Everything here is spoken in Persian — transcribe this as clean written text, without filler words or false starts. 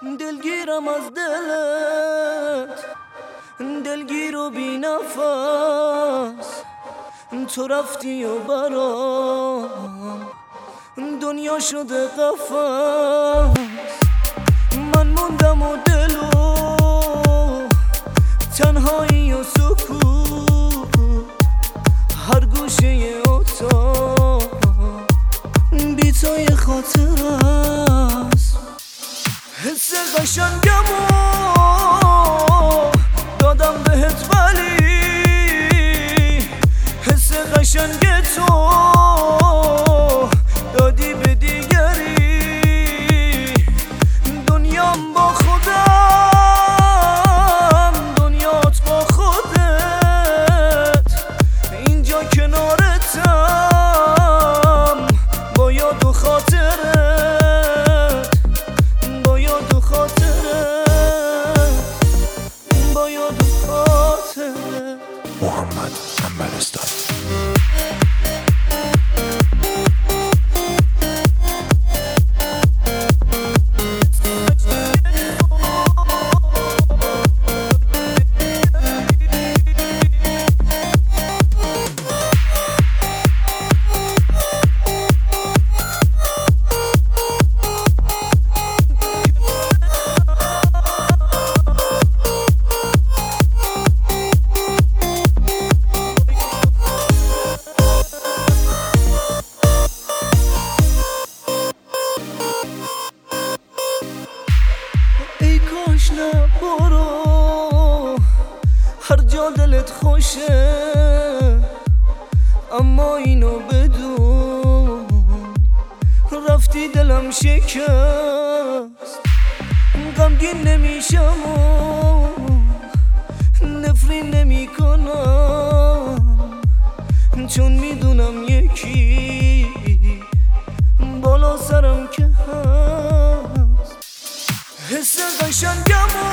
دلگیرم از دلت، دلگیر و بی نفس. تو رفتی و برام دنیا شده قفس. من موندم و دل و تنهایی و سکوت، هر گوشه اتاق بی توی خاطر است. حس قشنگمو دادم بهت ولی حس قشنگ تو دادی به دیگری. دنیام با خودم، دنیات با خودت، اینجا کنارتم با یاد و خاطرت، با یاد و خاطرت، با یاد و خاطرت. محمد انبرستان. نه برو هر جا دلت خوشه، اما اینو بدون رفتی دلم شکست. غمگین نمیشم و نفرین نمی کنم، چون میدونم یکی بالا سرم که هست. حس قشنگمو